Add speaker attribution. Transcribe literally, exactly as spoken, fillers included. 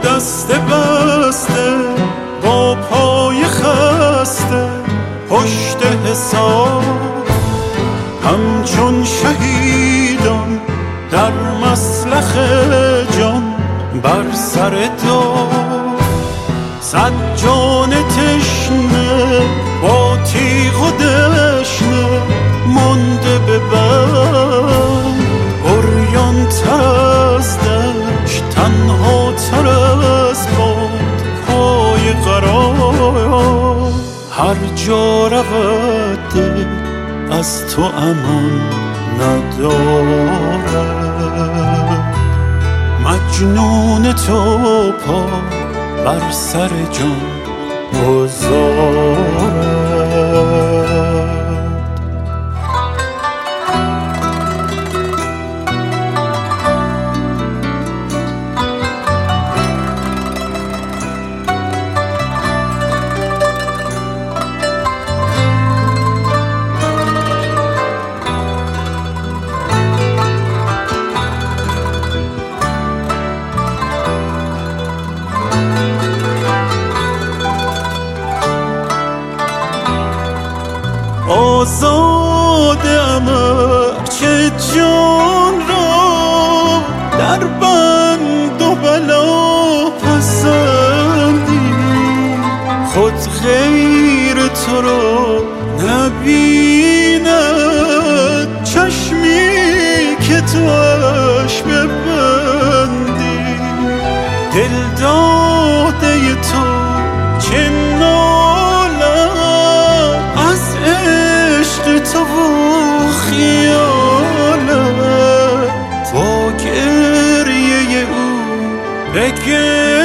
Speaker 1: دست بسته با پای خسته پشت حساب، همچون شهیدان در مسلخ جان بر سر دار. صد جان تشنه با تیغ و دشنه مانده به بند، عریان تر از دشت تنها تر از باد پای قرار. هر جا رود دل از تو امان ندارد، مجنون تو پا بر سر جان گذارد. آزادم چه جان را در بند و بلا پسندی، خود غیر تو را نبیند چشمی که توش ببندی. دل داده تو چه تو و خیالت با گریه او بگه